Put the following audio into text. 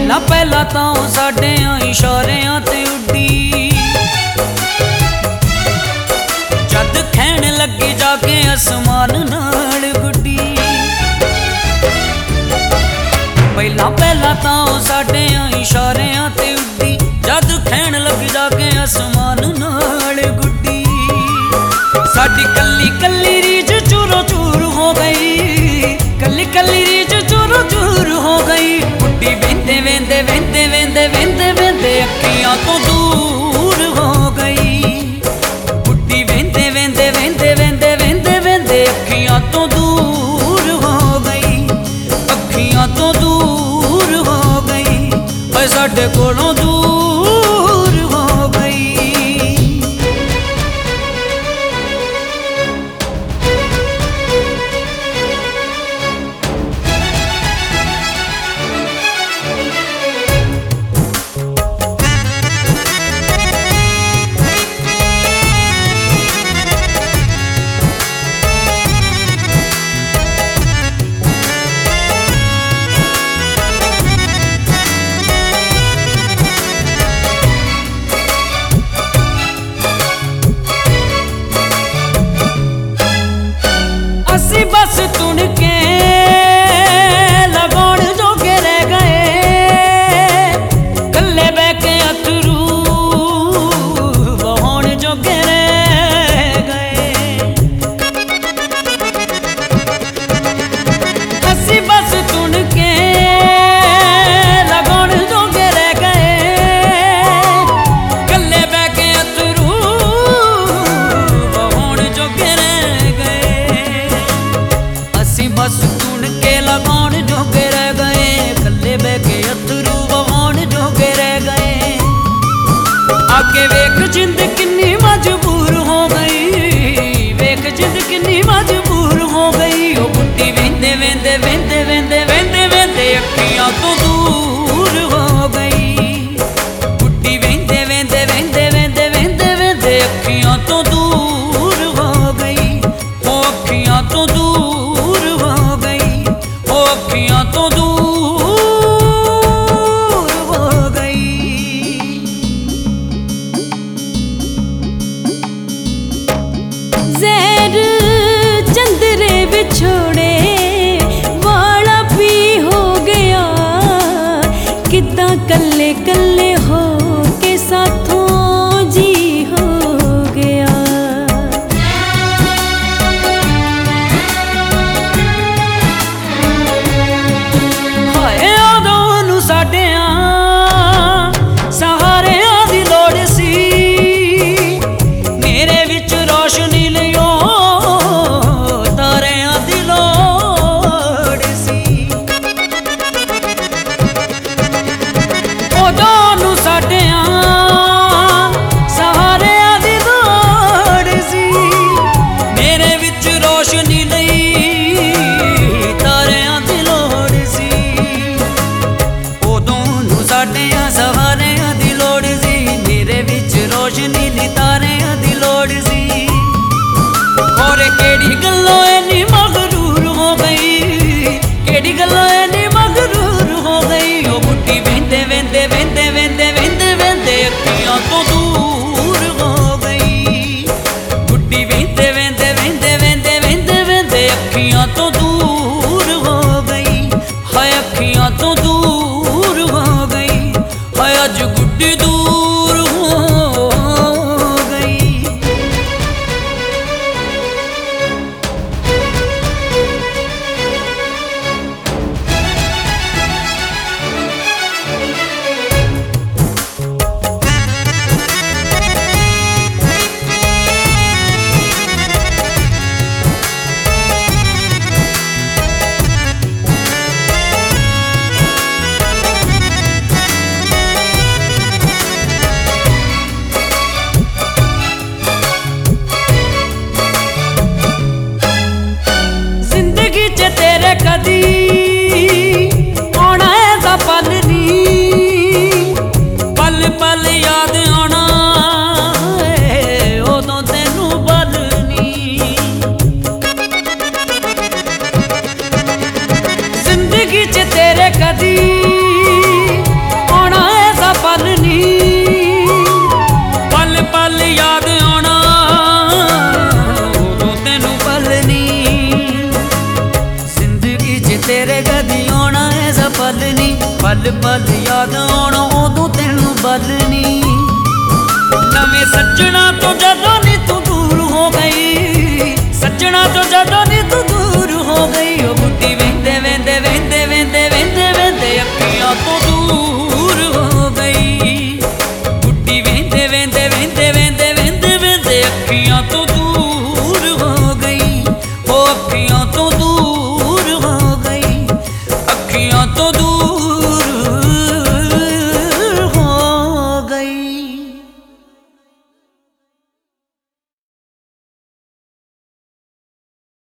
पहला पहला तां साडे इशारियां ते उड्डी, जद खैण लगी जाके आसमान नाल गुड्डी। पहला पहला तां साडे इशारियां ते उड्डी, जद खैण लगी जाके आसमान नाल गुड्डी। साडी कल्ली कल्ली रीझ चूरो चूर हो गई, कल्ली कल्ली रीझ चूरो चूर हो गई। बुड्ढी वेंदे वेंदे वेंदे वेंदे वेंदे वेंदे अखियां तो दूर हो गई। बुड्ढी वेंदे वेंदे वेंदे वेंदे वेंदे वेंदे अखियां तो दूर हो गई, अखियां तो दूर हो गई, ओए साडे कोलों दूर हो गई। बस तुन के लगाउण जोगे रह गए, कल्ले बह के अथरू बहाउण जोगे रह गए। असी बस तुन के लगाउण जोगे रह गए, कल्ले बह के अथरू बहाउण जोगे रह गए। बस तुन के लगाउण जोगे रह गए, कल्ले बह के अथरू बहाउण जोगे रह गए। आगे वेख जिंद किन्नी मजबूर हो गई, वेख जिंद किन्नी मजबूर हो गई। ओ बुड्ढी वेंदे वेंदे वेंदे वेंदे वेंदे वेंदे अखियां तो दूर हो गई। बुड्ढी वेंदे वेंदे वेंदे वेंदे वेंदे वेंदे अखियां तो दूर हो गई, ओ अखियां तो दूर हो गई, ओ अखियां तो दूर हो गई। ज़हर चंदरे विछोड़े वाला भी हो गया, कितना कल्ले कल्ले हो के साथों जी हो गया। सहारियां दी लोड़ सी, मेरे विच रोशनी लियो तारियां दी लोड़ सी। उदों साडियां सहारियां दी लोड़ सी, मेरे विच रोशनी लई तारियां दी लोड़ सी। उदों साडियां सहारियां दी लोड़ सी, मेरे विच रोशनी ली तारियां दी लोड़ सी। और केड़ी गल्लों इन्नी मगरूर हो गई, केड़ी गल्लों इन्नी मगरूर हो गई। ओ बुड्ढी वेंदे वेंदे वेंदे वेंदे वेंदे वेंदे अखियां तो दूर हो गई। बुड्ढी वेंदे वेंदे वेंदे वेंदे वेंदे वेंदे अखियां तो दूर हो गई, हाय अखियां तो दूर हो गई, हाय अज गुड्डी दूर हो गई। तेरे कदी आना ऐसा पल नी, पल पल याद आना उदों तेनू बल नी। जिंदगी च तेरे कदी ਪਲ ਨੀ, ਪਲ ਪਲ ਯਾਦ ਆਉਣਾ ਉਦੋਂ ਤੈਨੂੰ ਬਲ ਨੀ। ਨਵੇਂ ਸੱਜਣਾ ਤੋਂ ਜਦੋਂ ਨੀ ਤੂੰ ਦੂਰ ਹੋ ਗਈ, ਸੱਜਣਾ ਤੋਂ ਜਦੋਂ